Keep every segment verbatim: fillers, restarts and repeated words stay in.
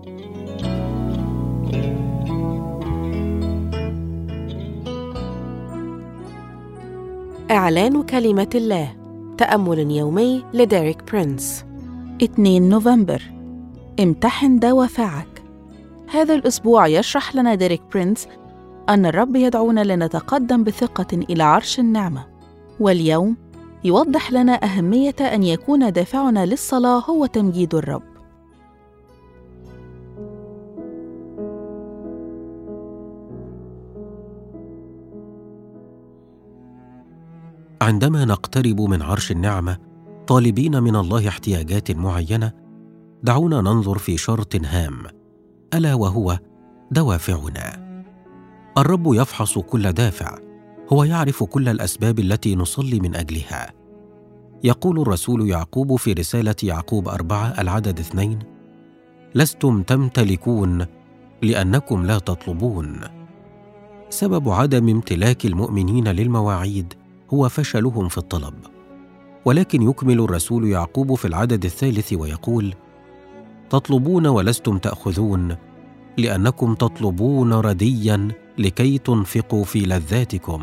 إعلان كلمة الله. تأمل يومي لديريك برينس. اثنين نوفمبر. امتحن دوافعك. هذا الأسبوع يشرح لنا ديريك برينس أن الرب يدعونا لنتقدم بثقة إلى عرش النعمة، واليوم يوضح لنا أهمية أن يكون دافعنا للصلاة هو تمجيد الرب. عندما نقترب من عرش النعمة طالبين من الله احتياجات معينة، دعونا ننظر في شرط هام، ألا وهو دوافعنا. الرب يفحص كل دافع، هو يعرف كل الأسباب التي نصلي من أجلها. يقول الرسول يعقوب في رسالة يعقوب أربعة العدد اثنين: لستم تمتلكون لأنكم لا تطلبون. سبب عدم امتلاك المؤمنين للمواعيد هو فشلهم في الطلب. ولكن يكمل الرسول يعقوب في العدد الثالث ويقول: تطلبون ولستم تأخذون لأنكم تطلبون رديا لكي تنفقوا في لذاتكم.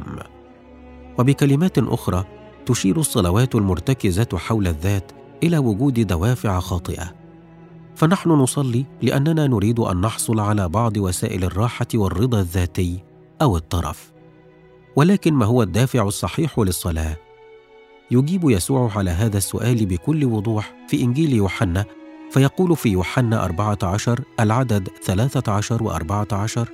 وبكلمات أخرى تشير الصلوات المرتكزة حول الذات إلى وجود دوافع خاطئة. فنحن نصلي لأننا نريد أن نحصل على بعض وسائل الراحة والرضا الذاتي أو الترف. ولكن ما هو الدافع الصحيح للصلاة؟ يجيب يسوع على هذا السؤال بكل وضوح في إنجيل يوحنا، فيقول في يوحنا أربعة عشر العدد ثلاثة عشر وأربعة عشر: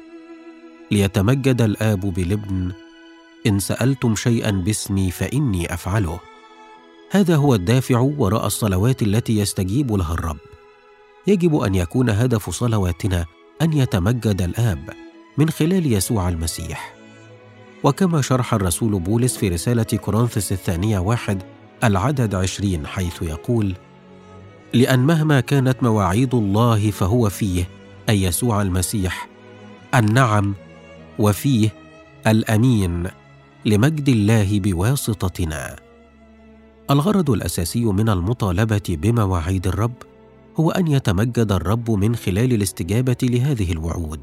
ليتمجد الآب بالابن، إن سألتم شيئا باسمي فإني أفعله. هذا هو الدافع وراء الصلوات التي يستجيب لها الرب. يجب أن يكون هدف صلواتنا أن يتمجد الآب من خلال يسوع المسيح. وكما شرح الرسول بولس في رسالة كورنثوس الثانية واحد العدد عشرين، حيث يقول: لأن مهما كانت مواعيد الله فهو فيه، أي يسوع المسيح، النعم، وفيه الأمين، لمجد الله بواسطتنا. الغرض الأساسي من المطالبة بمواعيد الرب هو أن يتمجد الرب من خلال الاستجابة لهذه الوعود.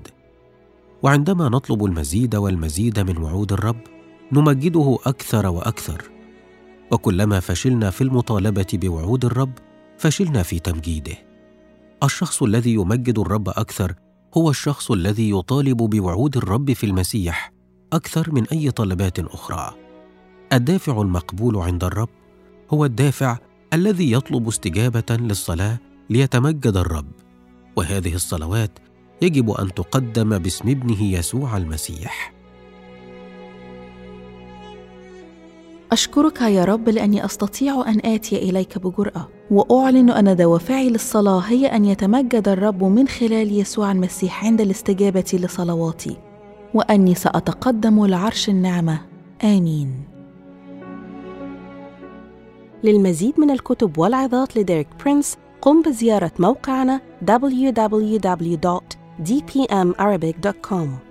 وعندما نطلب المزيد والمزيد من وعود الرب نمجده أكثر وأكثر، وكلما فشلنا في المطالبة بوعود الرب فشلنا في تمجيده. الشخص الذي يمجد الرب أكثر هو الشخص الذي يطالب بوعود الرب في المسيح أكثر من أي طلبات أخرى. الدافع المقبول عند الرب هو الدافع الذي يطلب استجابة للصلاة ليتمجد الرب، وهذه الصلوات يجب أن تقدم باسم ابنه يسوع المسيح. أشكرك يا رب لأني أستطيع أن آتي إليك بجرأة، وأعلن أن دوافعي للصلاة هي أن يتمجد الرب من خلال يسوع المسيح عند الاستجابة لصلواتي، وأني سأتقدم لعرش النعمة. آمين. للمزيد من الكتب والعظات لديريك برينس قم بزيارة موقعنا دبليو دبليو دبليو دوت دي بي إم أرابيك دوت كوم.